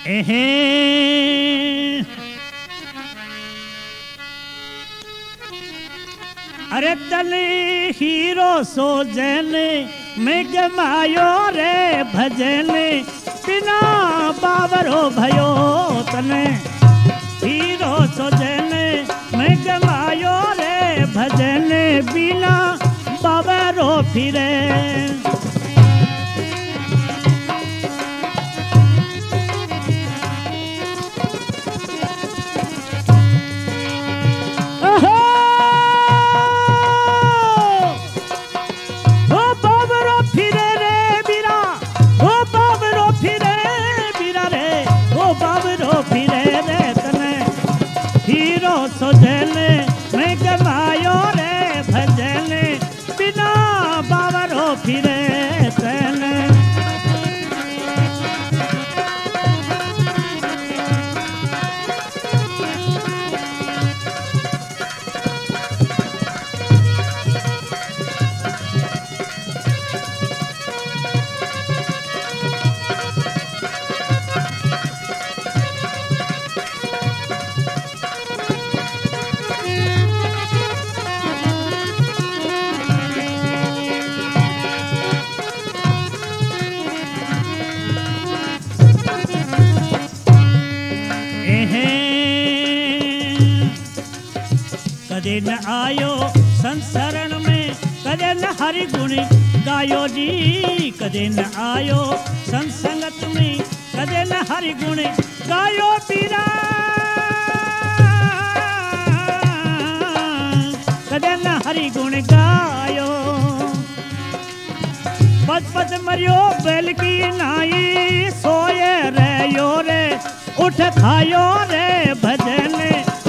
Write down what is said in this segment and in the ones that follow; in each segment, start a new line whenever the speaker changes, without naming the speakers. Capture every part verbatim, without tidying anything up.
एहे अरे तले हीरो सो जने मैं गमायो रे भजने बिना बावरो भयो तने हीरो सो जने मैं गमायो रे भजने बिना बावरो फिरे सोजने मैं गमायो रे भजने बिना बावरो फिरे तने कदे न आयो संसरण में कदे न हरि गुण गायो जी कदे न आयो संसंगत में कदे न हरि गुण गायो पीरा कदे न हरि गुण गायो पद पद मरियो बैल की नाई सोए रे यो रे उठ खायो रे भजने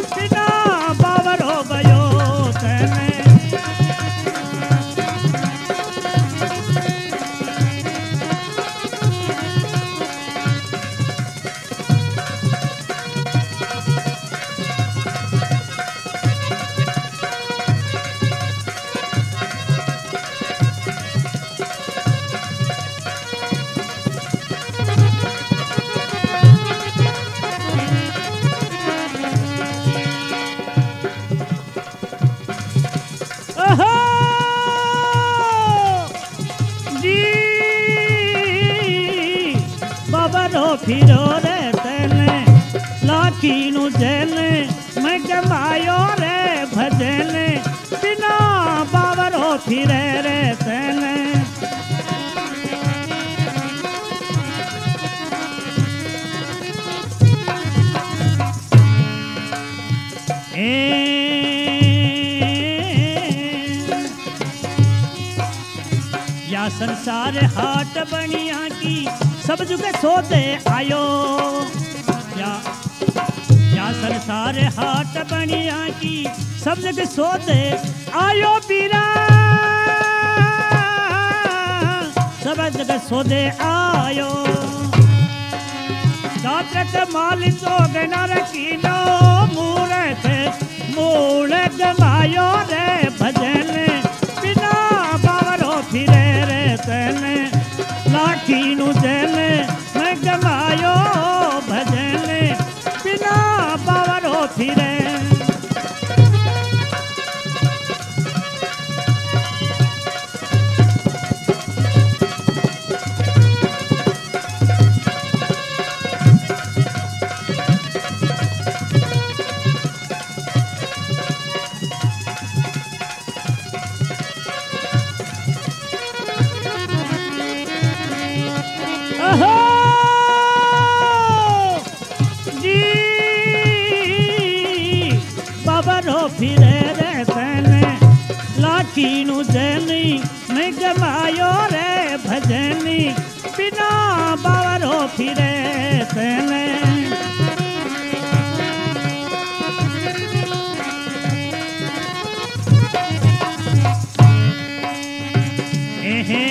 फिरो रे तने लाखी नु जने मैं गमायो रे भजने बिना बावरो फिरे रे तने ए या संसार हाट बनिया की सब जुगे सोदे आयो या या संसार हाट बनिया की सब जुगे सोदे आयो पीरा सब जगह सोदे आयो दात्रक माल तो गना रखीनो मूरत मूल गमायो रे भजने बिना बावरो फिरे रे तने लाठी नु जने मैं गमायो भजने बिना बावरो फिरे फिरे रे तने लाठी नु जनी मैं गमायो रे भजनी बिना बावरो फिरे तने एहे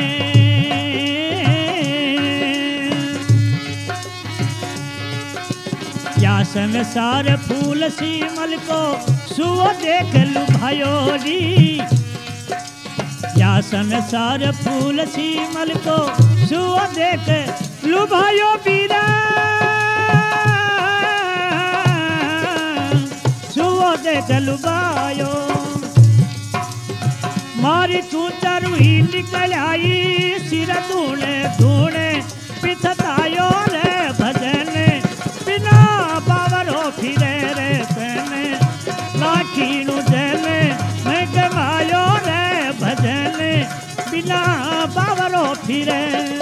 या संसार फूल सीमल को सुओ देख लुभायो री या संसार फूल सीमल को सुओ देख लुभायो पीरा री चूचर हुई निकल आई सिर धूणे धूणे पिछतायो रे भजन बिना बावरो फिरे रे तने लाखी नु जने मैं गवायो रे भजन बिना बावरो फिरे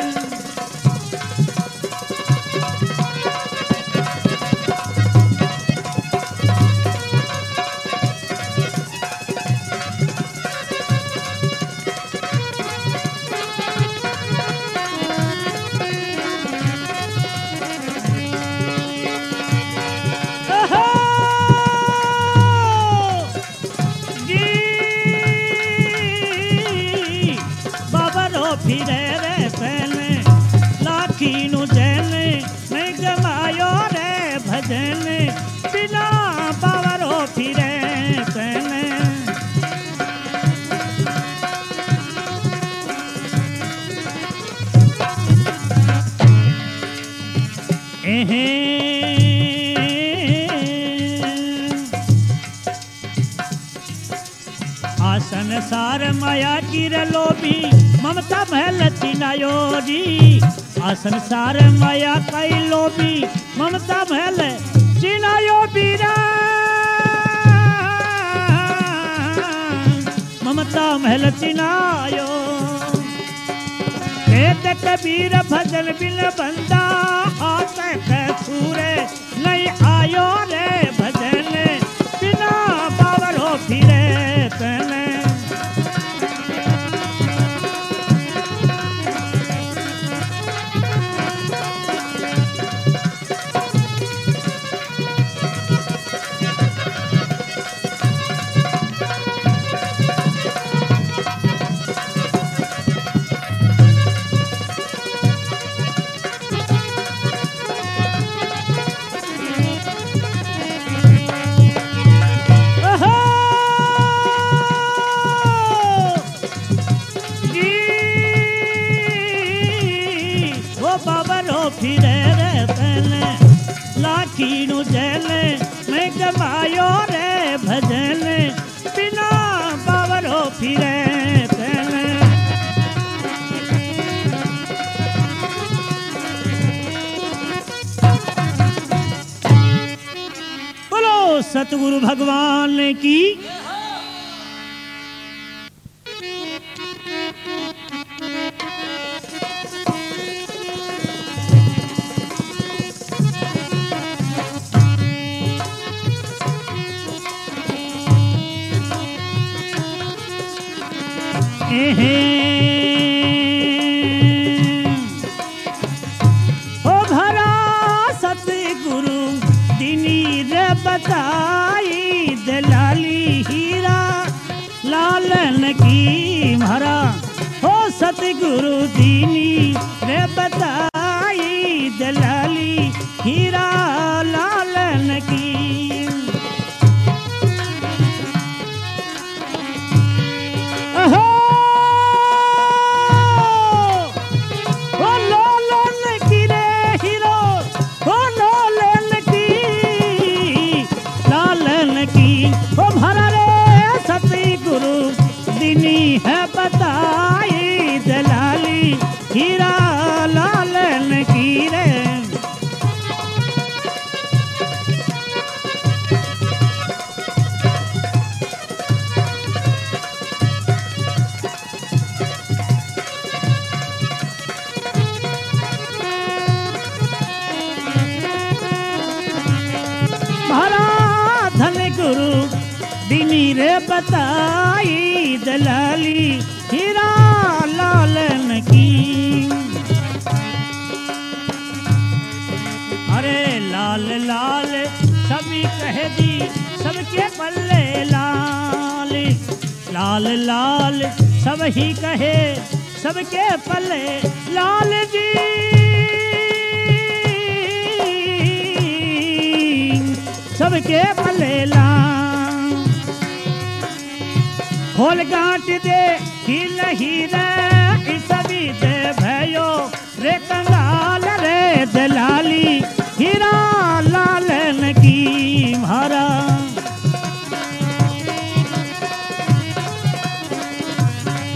फिरे रे पहले लाखी नु जने मैं गवायो रे भजन बिना बावरो फिरे पहले एहे आसन सार माया की लोभी ममता महल चिनायो जी आसन सार माया कई लोभी ममता महल चिनायो बीरा ममता महल चिनायो कहते कबीर भजन बिन बंदा आते सूरे नहीं आयो रे भजन बिना बावरो फिरे तने फिरे रे पहले लाखी नु जले मैं गवायो रे भजन बिना बावरो फिरे पहले बोलो सतगुरु भगवान की ओ भरा सतगुरु दिनी रे बताई दलाली हीरा लालन की भरा ओ सतगुरु दिनी रे बताई दलाली हीरा लालन की है बताई दलाली हीरा लालन की रे महाराज धन गुरु दिनी रे बताई दलाली हीरा लालन की अरे लाल लाल सभी कह दी सबके पल्ले लाल लाल लाल सब ही कहे सबके पल्ले लाल जी सबके पल्ले लाल खोल गांठ दे हिल हीरे सभी दे भयो रे कंगाल रे दलाली हीरा लालन की महाराज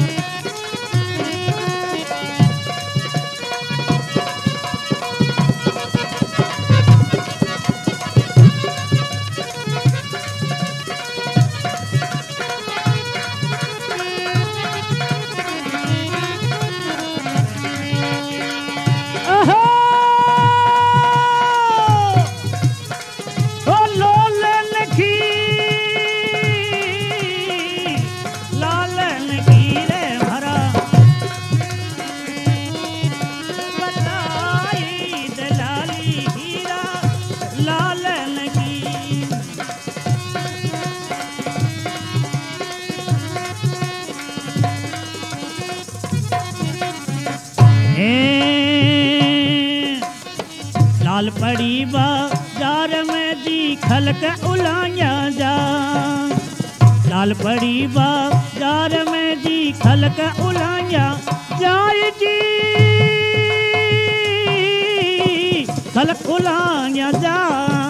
पड़ी बाजार में जी खलक उलाया जा। लाल पड़ी बाजार में जी खलक उलाया जाए जी खलक उलाया जा।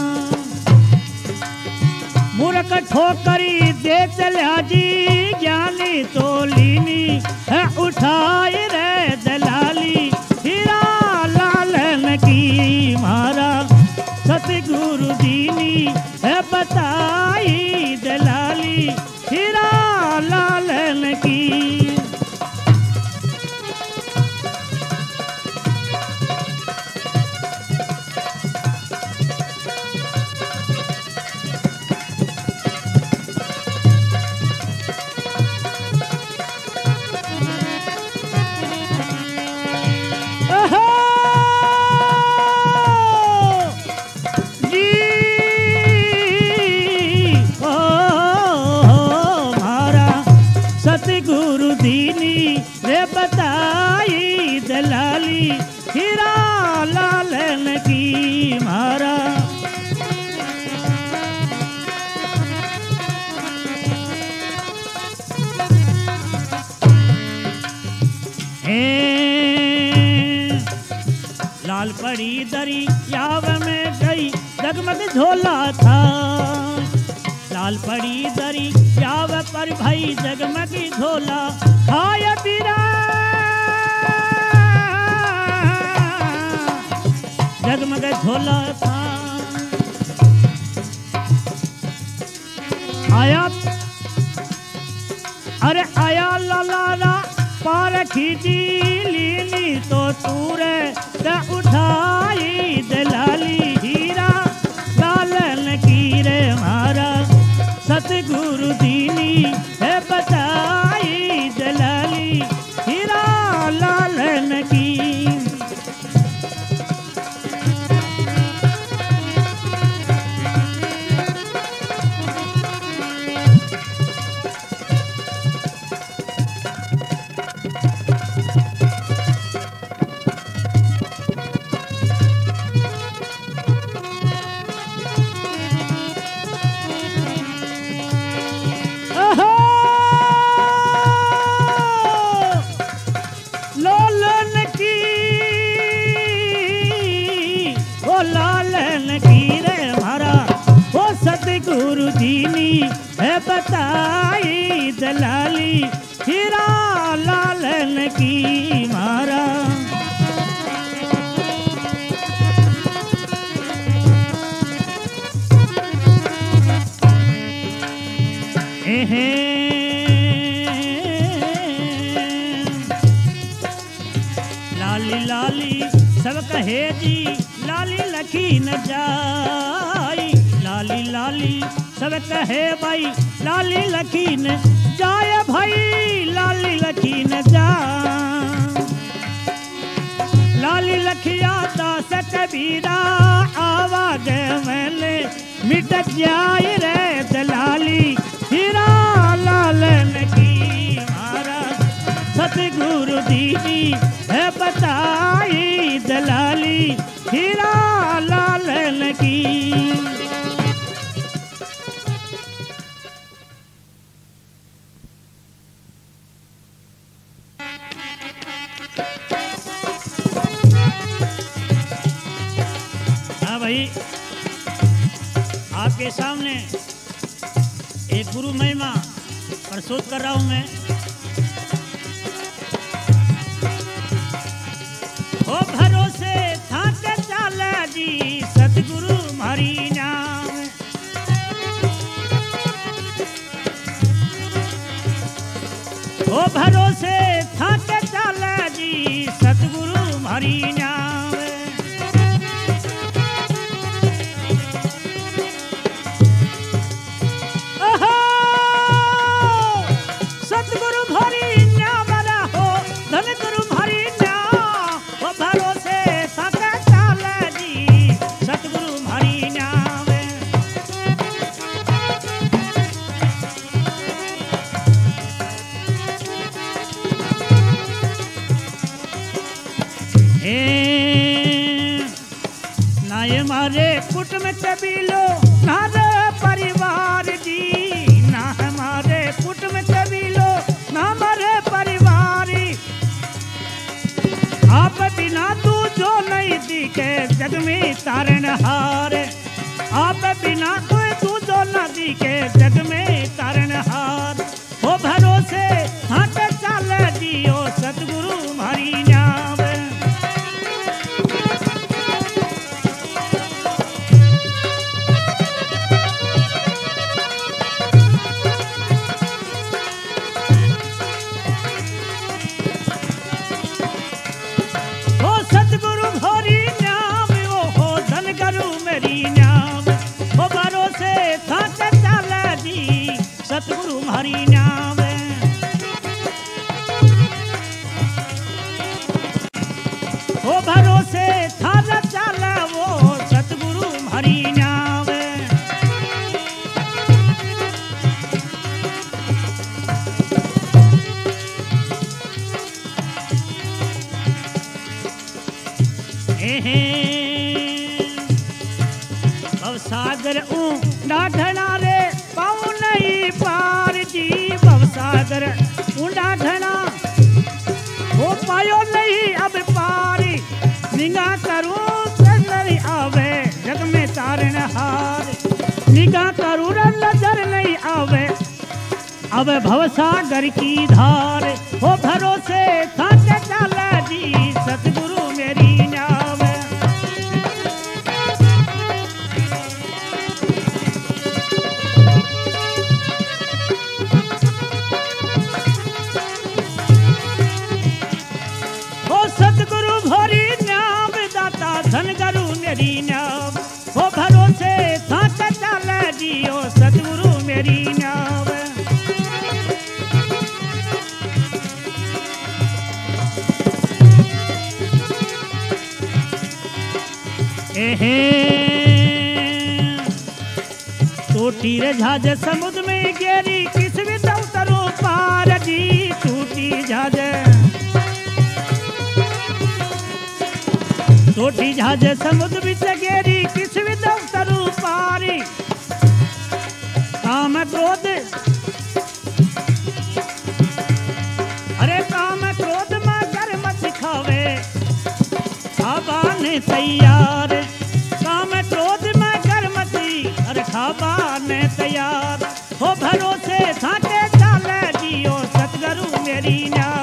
मूर्ख ठोकरी दे चला जी ज्ञानी तो लीनी है उठाए रे दलाली हीरा लालन की मारा सतगुरु दीनी है बताई दलाली हीरा लालन की। गुरु दीनी रे बताई दलाली हीरा लालन की मारा। लाल पड़ी दरी याव में गई जगमग झोला था। लाल पड़ी दरी याव पर भाई जगमगी झोला खाया पीरा जगमग झोला था। आया अरे आया लाला पार खींची लीनी तो तूरे का उठाई दलाली हीरा लालन की रे मारा सतगुरु दीनी है बताई दलाली हीरा लालन की। गुरु दीनी है बताई दलाली हीरा लालन की मारा। लाली लाली सब कहे जी लाली लखी न जाई। लाली लाली सब कहे भाई लाली लखी न जाए भाई लाली लखी न जा। लाली लखिया दास कबीरा आवाज मैंने मिट जाए रे दलाली हीरा लालन की मारा सतगुरु दीदी है बताई दलाली हीरा लालन की। भाई आपके सामने एक गुरु महिमा प्रस्तुत कर रहा हूं मैं। ओ भरोसे था के चाला जी सतगुरु मारी नाम। ओ भरोसे था के चाला जी सतगुरु मारी नाम।
Hey
हमारे कुटुंब कबीलो ना रे परिवार जी, ना हमारे कुटुंब कबीलो ना हमारे परिवार। आप बिना तू जो नहीं दिखे जग में तारनहार, आप बिना कोई तू जो न दिखे जग में तारनहार। हो भरोसे हाथ चाल दियो सतगुरु हमारी नाम। सतगुरु हरि नाम, वो भरोसे थारा चाला वो सतगुरु हरि नाम। भवसागर ऊंडा ढला रे पाऊं नहीं पार जी, भवसागर ऊंडा ढला हो पायो नहीं अब पारी। निगाह करूं नजर आवे जग में तारनहार, निगाह करूं नजर नहीं आवे अब भवसागर की धार। हो भरोसे थाक चाला जी सतगुरु मेरी नाम। धनगुरु मेरी नाम, हो भरोसे थाक चाल दियो सतगुरु मेरी नाम। एहे टूटी रे जहाज समुद्र में गेरी किस भी तरो पार जी, टूटी जहाज टूटी जहाज समुद्र बिच गेरी किस भी तरू पारी। काम क्रोध अरे काम क्रोध में कर्म सिखावे खाबा ने तैयार, काम क्रोध में कर्म सी अरे खाबा ने तैयार। हो भरोसे थाके चाल दियो सतगुरु मेरी नाम।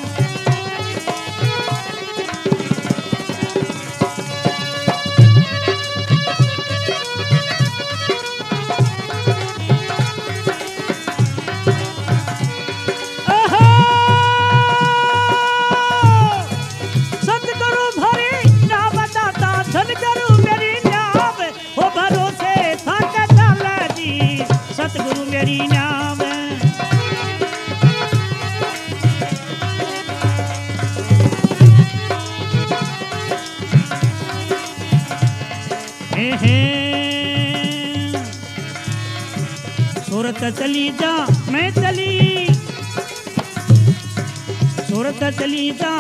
सतगुरु मेरी नाम, सूरत चली जा मैं चली, सूरत चली जा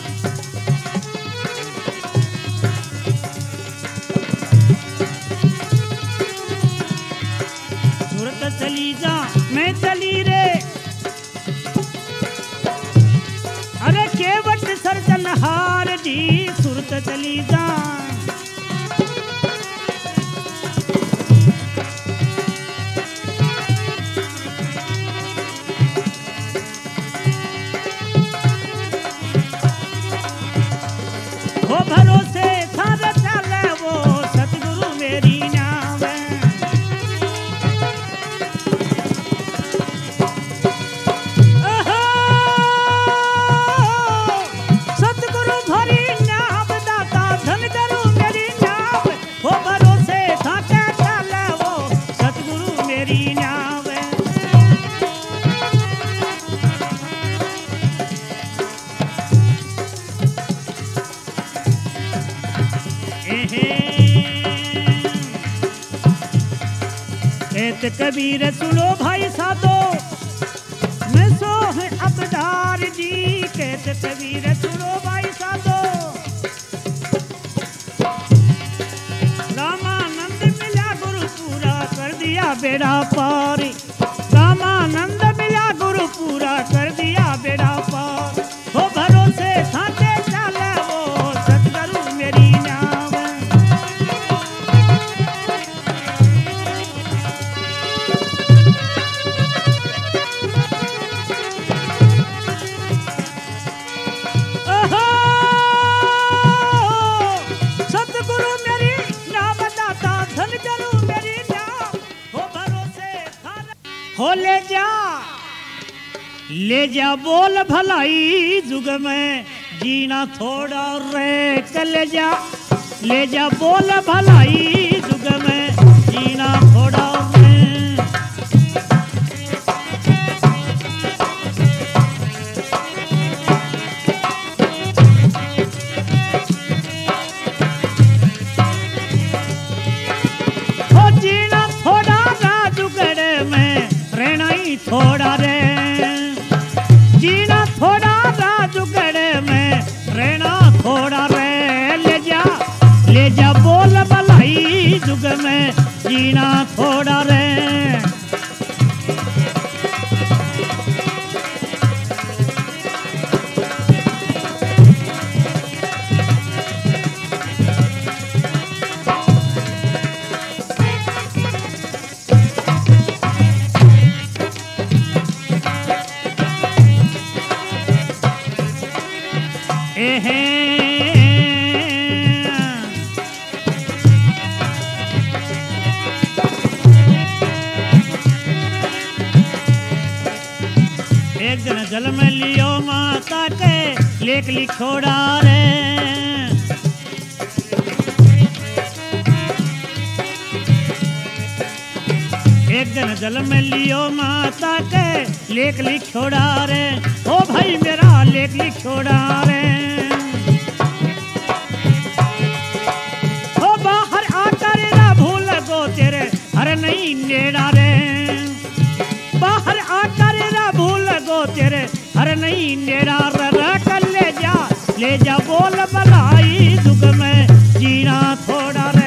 चली जा मैं चली रे अरे केवट सरजनहार जी, सूरत चली जा। वो भरोसे थारा चाल वो सतगुरु मेरी नाम। कहते कबीर सुनो भाई साधो मैं सो है अबदार जी, कहते कबीर सुनो भाई साधो बेड़ा पारी, रामानंद मिला गुरु पूरा कर दिया बेड़ा पार। हो भरोसे थाके चले वो सतगुरु मेरी नाम। ओहो सतगुरु मेरी नाम दाता धन गुरु मेरी नाम। हो भरोसे हो ले जा ले जा बोल भलाई जुग में जीना थोड़ा रे कल जा। ले जा बोल भलाई जुग में जीना थोड़ा रे। हो जीना थोड़ा रा जुगड़े में रहना ही थोड़ा रे। जीना थोड़ा राजुगढ़ में रहना थोड़ा रे। ले जा ले जा बोल भलाई जुग में जीना थोड़ा रे। एक दिन जल में लियो माता के लेख लिखोड़ा रे। एक दिन जल में लियो माता के लेख लिखोड़ा रे। ओ भाई मेरा लेख लिखोड़ा रे। ओ बाहर आकर ना भूल गो तेरे हर नहीं नेड़ा रे। बाहर आकर ना भूल गो तेरे हर नहीं नेड़ा रे। कर ले जा ले जा बोल भलाई जुग में जीना थोड़ा रे।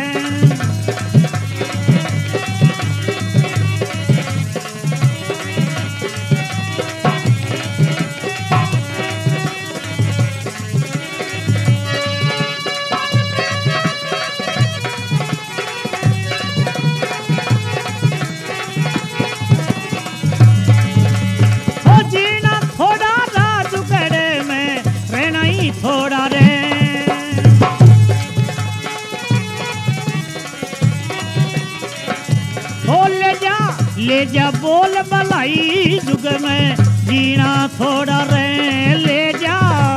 थोड़ा रे। हो ले जा ले जा बोल भलाई जुग में जीना थोड़ा रे। ले जा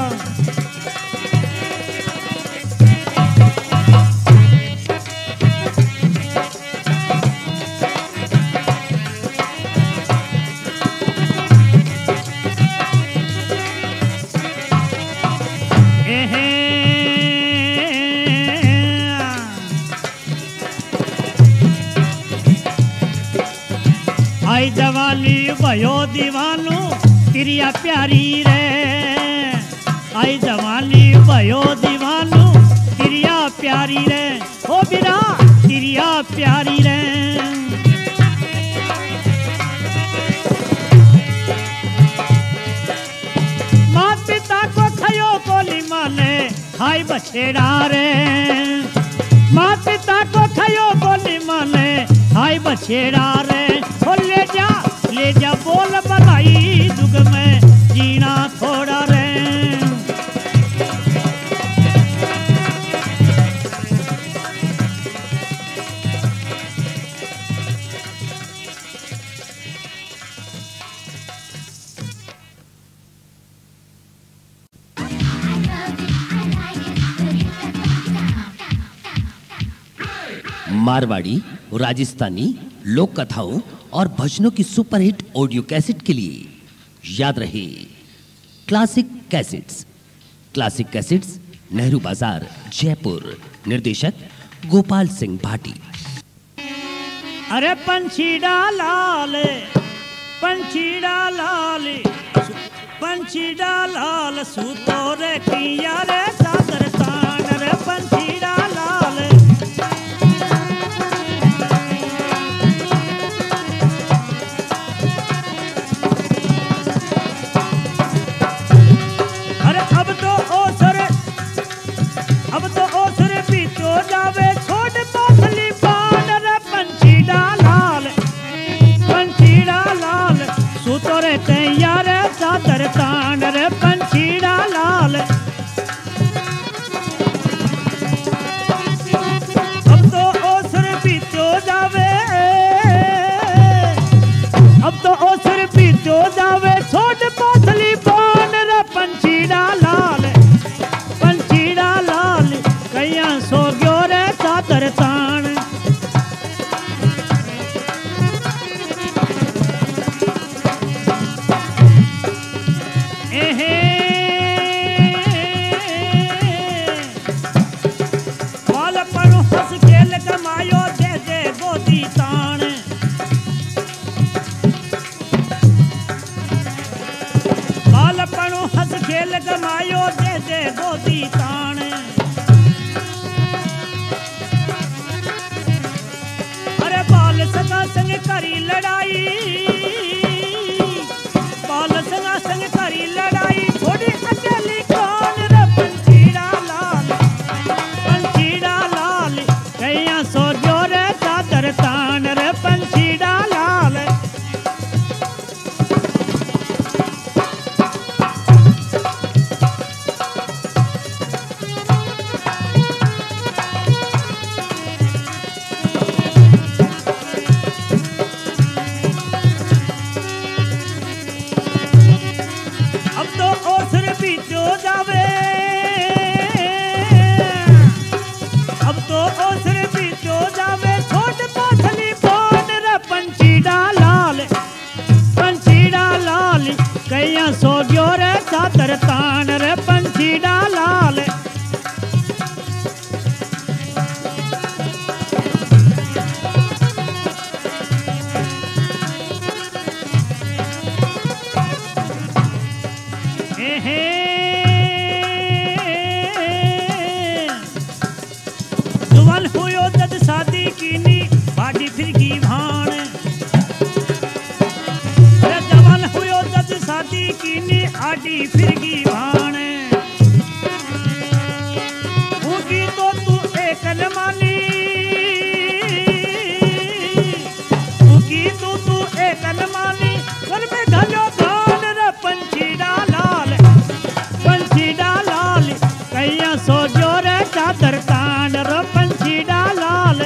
आई जवानी भयो दीवानू तिरिया प्यारी रे। आई जवानी भयो दीवानू तिरिया प्यारी रे। ओ बिरा तिरिया प्यारी रे। माँ पिता को खयो कोली माने खाई बछेड़ा रे। माँ पिता को खयो कोली माने खाई बछेड़ा रे। हो ले जा ले जा बोल भलाई जुग में जीना थोड़ा रे।
मारवाड़ी, राजस्थानी लोक कथाओं और भजनों की सुपरहिट ऑडियो कैसेट के लिए याद रहे classic cassettes. Classic cassettes, Nehru Bazaar, Jaipur. निर्देशक गोपाल सिंह भाटी।
अरे पंछी डालाल पंछी डालाल पंछी डालाल सूतो रे किया रे सागर तान रे। पंछी डालाल गमायो दे दे गोदी तान। बालपणु हंस खेल गमायो दे दे गोदी तान। अरे बाल सगा संग करी लड़ाई, बाल सगा संग करी लड़ाई, थोड़ी अकेली कौन रे पंछीड़ा लाल, पंछीड़ा लाल कैया सो गयो रे चादर तान रे पंछीड़ा लाल। अब तो ओसर बीतो जावे, अब तो ओसर बीतो जावे, छोट पाथली बोन रे पंछीड़ा लाल, पंछीड़ा लाल कैया सो गयो रे चादर तान रे पंछीड़ा लाल। जुवान हुयो जद शादी कीनी बाडी फिर की भान। अरे जवान हुयो जद शादी कीनी आडी फिर की भान। उगी तो तू एक न मानी, उगी तो तू एक न मानी, घर में घलो धान रे पंछीड़ा लाल, पंछीड़ा लाल कैया सो गयो रे चादर तान रे पंछीड़ा लाल।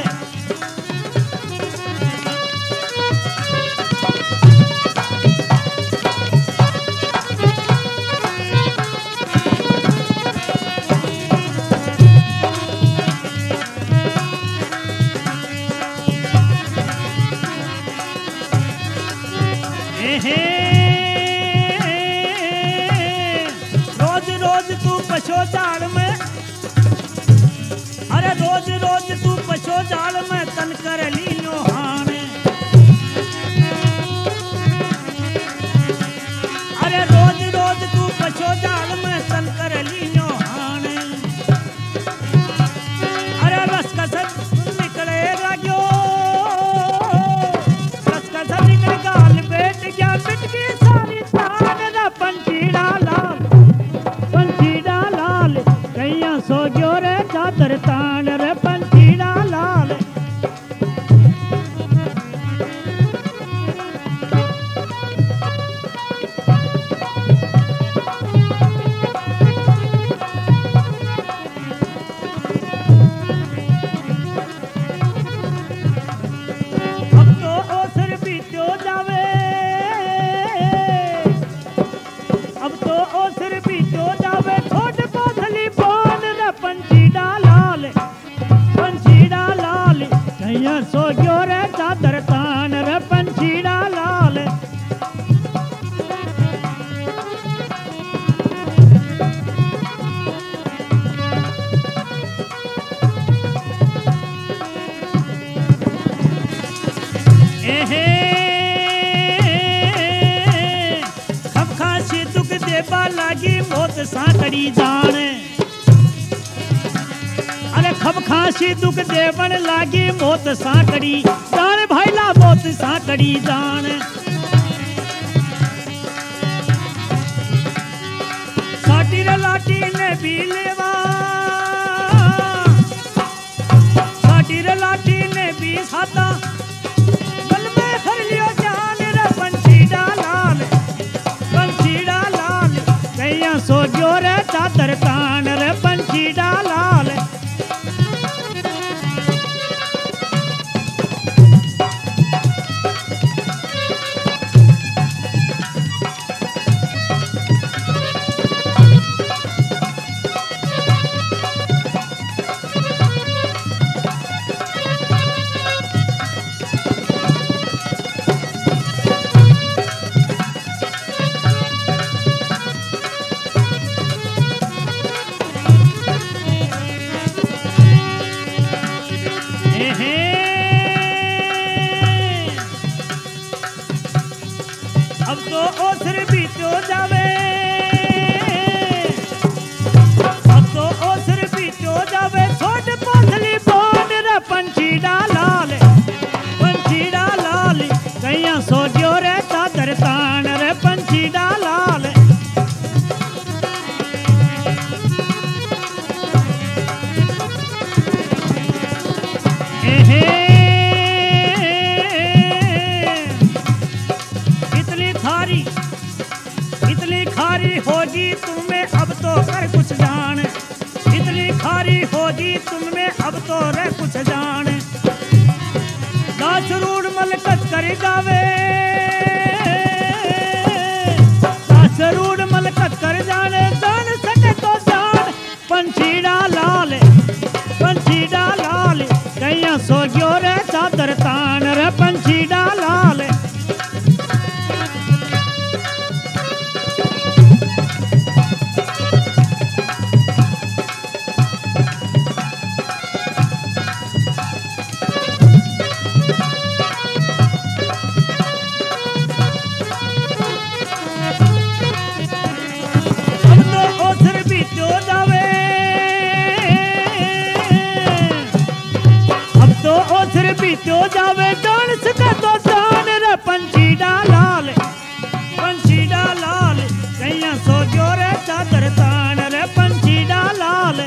एहे रोज रोज तू पशो जाल में, अरे रोज रोज तू पशो जाल में तन कर लीनो हान। अरे रोज रोज तू पशो जाल में तन कर लीनो हान। अरे रस का सब निकले राग्यो, रस का सब निकले गाल बैठ गया मिट की सारी तान रे पंछीड़ा लाल, पंछीड़ा लाल कैया सो गयो रे चादर तान रे पंछीड़ा लाल। अब तो ओसर बीतो जावे, अब तो ओसर बीतो जावे, छोट पाथली बोन रे पंछीड़ा लाल, पंछीड़ा लाल कैया सो गयो रे चादर तान रे पंछीड़ा लाल। एहे खब खांसी दुख देबा लागी मौत सांकड़ी जान। अरे खब खांसी दुख देवन लागी मौत सांकड़ी जान, भाईला मौत सांकड़ी जान। साटी रे लाटी ने भी लेवा, साटी रे लाटी ने भी साता, गल में हर लियो जान रे पंछीड़ा लाल, पंछीड़ा लाल कैया सो गयो रे चादर तान रे पंछीड़ा लाल। तो ओसर बीतो जावे, अब तो ओसर बीतो जावे, छोट पोथली बोंड रे पंछी डालाल, पंछी डालाल, कैया सो जो रे चादर तान रे पंछी डालाल। इतनी खारी इतनी खारी होगी तुम्हें अब तो कर कुछ जान, इतनी खारी होगी तुम्हें अब तो रे कुछ जान। दास रूढ़ मलकत कर जावे, दास रूढ़ मलकत कर जाने, जान सके तो जान पंछी डालाल, पंछी डालाल, कैया सो गयो रे चादर तान रे पंछी डालाल। अब तो ओसर बीतो जावे, अब तो ओसर बीतो जावे, जान सका तो जान रे पंछी डालाल, पंछी डालाल, कैया सो जो रे चादर तान रे पंछी डालाल।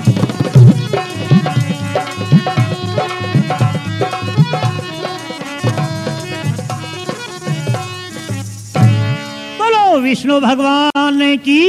बोलो विष्णु भगवान की।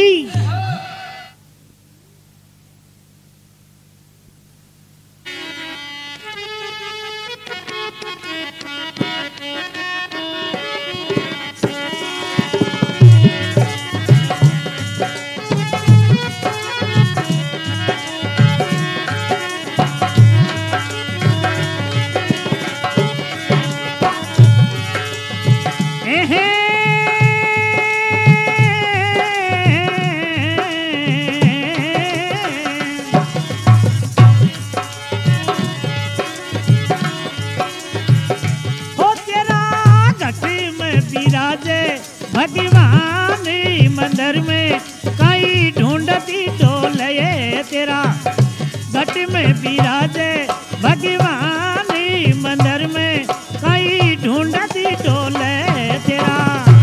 भगवानी मंदिर में कई ढूंढती डोले तेरा, घट में बिराजे भगवानी मंदिर में कई ढूंढती डोले तेरा।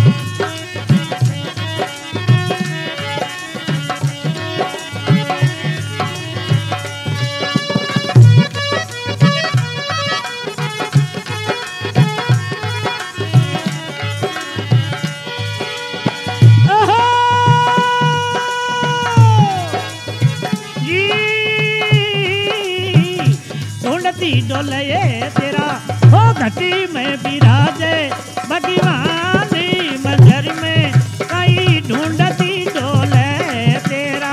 डोले तेरा हो घटी में बिराजे भगवानी मंदिर में कई ढूंढती डोले तेरा।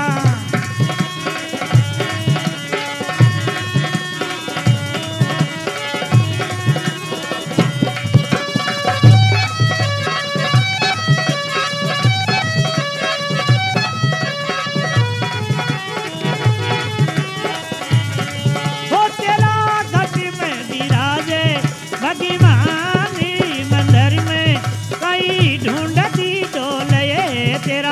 भगवानी मंदिर में कई ढूंढती डोले तेरा।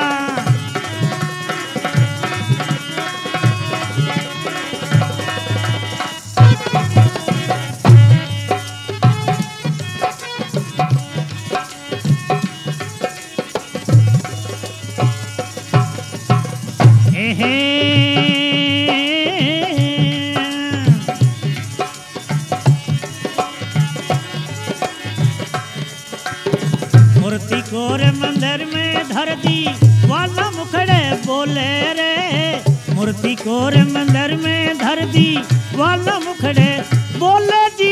मूर्ति कोर मंदिर में धर दी वाला मुखड़े बोले रे, मूर्ति कोर मंदिर में धर दी वाला मुखड़े बोले जी,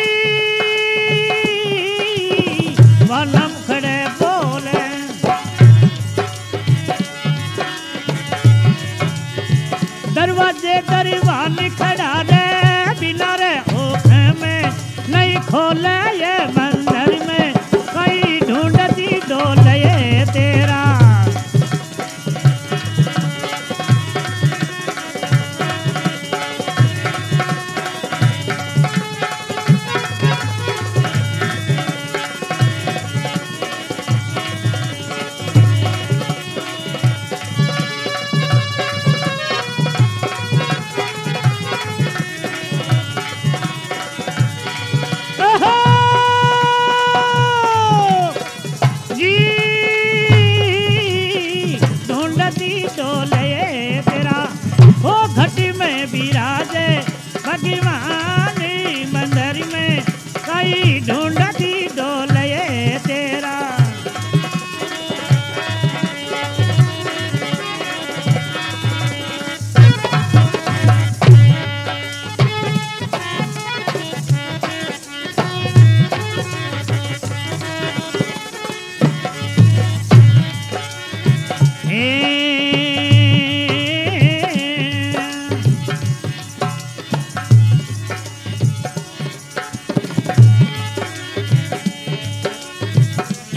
वाला मुखड़े बोले। दरवाजे दरवान खड़ा रे बिना रे ओखे में नहीं खोले ये मंदिर में कई ढूंढती डोले तेरा।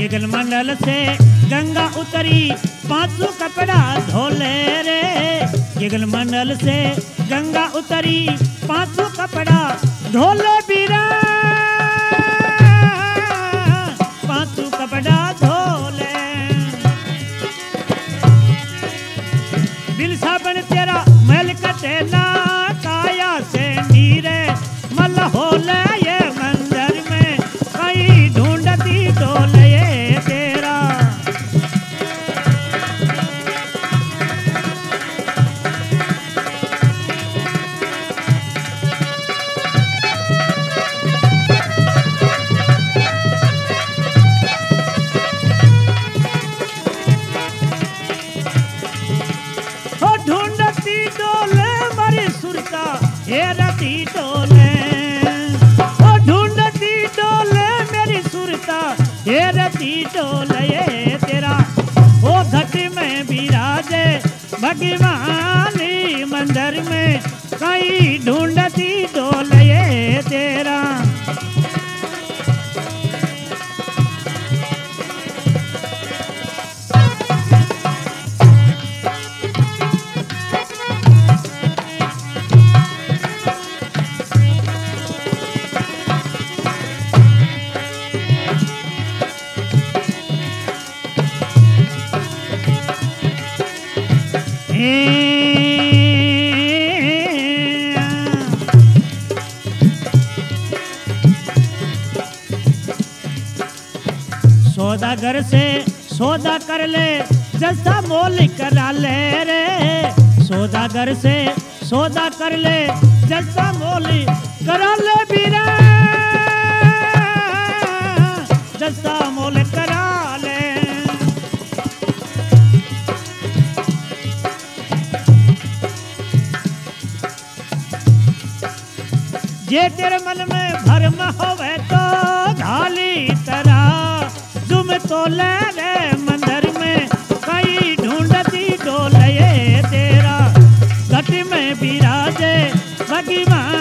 युगल मंडल से गंगा उतरी पांचों कपड़ा धोले रे। युगल मंडल से गंगा उतरी पांचों कपड़ा धोले बीरा, पांचों कपड़ा धोले। बिलसा बन तेरा महल कटे ना काया से नीरे मल होले ये मंदिर में कहीं ढूंढती डोले तेरा। ओ ढूंढती डोले मरी सुरता ये रती डोले, ओ ढूंढती डोले मेरी सुरता ये रती डोले ये तेरा। ओ घट में विराजे भगवानी मंदिर में कहीं ढूंढती डोले ये तेरा। सौदागर से सौदा कर ले जैसा मोल करा ले रे। सौदागर से सौदा कर ले जैसा मोल करा ले बीरा, जैसा मोल करा ले। जे तेरे मन में भरम होवे तो ढाली तरह तुम तो ले रे मंदिर में कहीं ढूंढती डोले तेरा। घट में विराजे भगवान